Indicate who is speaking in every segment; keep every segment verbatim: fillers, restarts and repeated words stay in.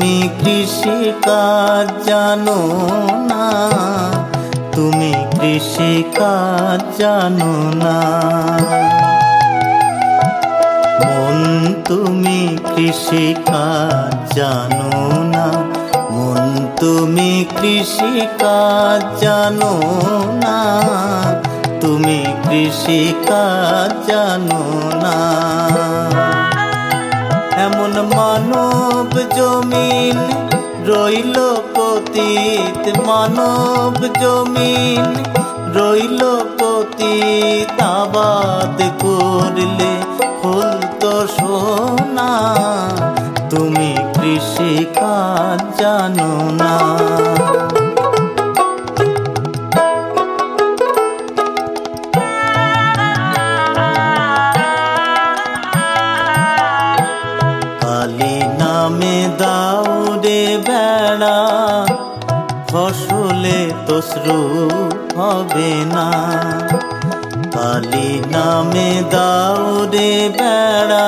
Speaker 1: তুমি কৃষি কাজ জানো না, তুমি কৃষি কাজ জানো না। মন তুমি কৃষি কাজ জানো না, মন তুমি কৃষি কাজ জানো না, তুমি কৃষি কাজ জানো না। এমন মানব জমিন রইল পতিত, মানব জমিন রইল পতিত, আবাদ করলে ফলতো সোনা, তুমি কৃষি কাজ জানো না। কালী নামে দাউরে বেড়া, ফসলে তসরু হবে না। কালী নামে দাউরে বেড়া,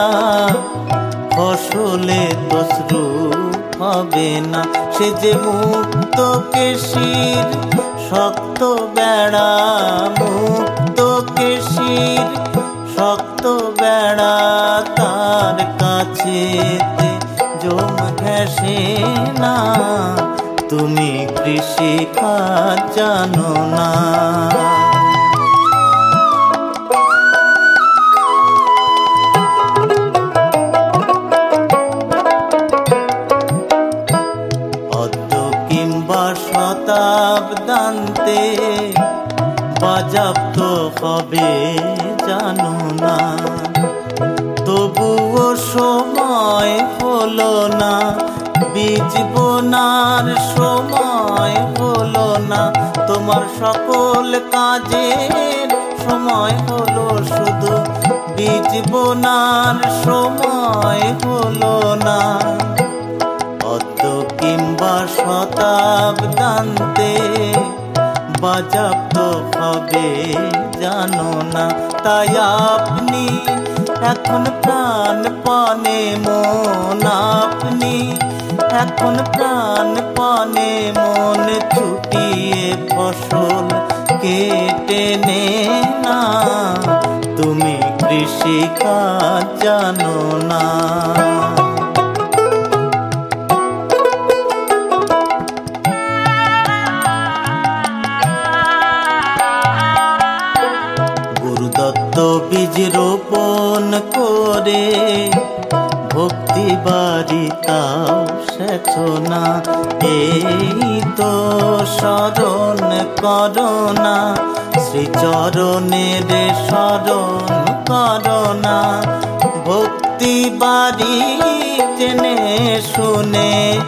Speaker 1: ফসলে তসরু হবে না। সে যে মুক্ত কেশির শক্ত বেড়া, মুক্ত কেশির শক্ত বেড়া, তার কাছে জম ঘেঁষে না, তুমি কৃষি কাজ জানো না। অদ্য কিংবা শতাব্দান্তে বাজাপ্ত হবে জানো না, তবুও সময় হলো না, বীজ বোনার সময় হলো না। তোমার সকল কাজের সময় হলো, শুধু বীজ বোনার সময় হলো না। অদ্য কিংবা শতাব্দান্তে বাজাপ্ত হবে জানো না। তাই আপনি এখন প্রাণ পানে মন, আপনি এখন প্রাণ পানে মন, ছুটিয়ে ফসল কেটে নে না, তুমি কৃষি কাজ জানো না। গুরুদত্ত বীজ রোপণ করে ভক্তি বাড়ি তাও সেছো না, এই তো স্মরণ করোনা, শ্রীচরণের স্মরণ করোনা। ভক্তি বাড়ি জেনে শুনে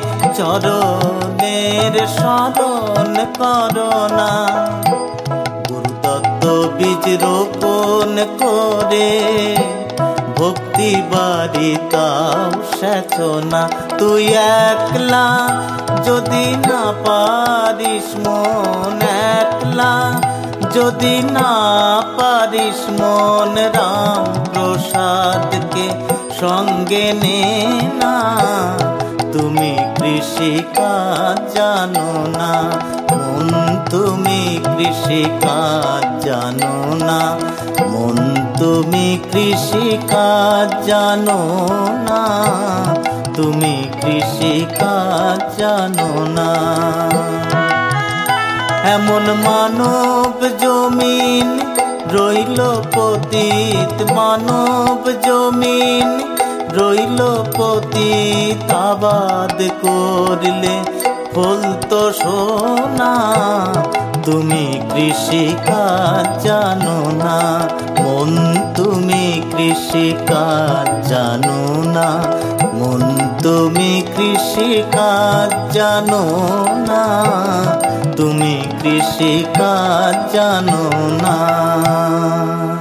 Speaker 1: চরণের স্মরণ করোনা। গুরুদত্ত বীজ রোপণ করে ভক্তি বাড়ি তাও সেছো না। তুই একলা যদি না পারিস মন, একলা যদি না পারিস মন, রাম প্রসাদকে সঙ্গে নে না, তুমি কৃষি কাজ জানো না। মন তুমি কৃষি কাজ জানো না, মন তুমি কৃষি কাজ জানো না, তুমি কৃষি কাজ জানো না। এমন মানব জমিন রইল পতিত, মানব জমিন রইল পতিত, আবাদ করলে ফলতো সোনা, তুমি কৃষি কাজ জানো না। মন তুমি কৃষি কাজ জানো না, মন তুমি কৃষি কাজ জানো না, তুমি কৃষি কাজ জানো না।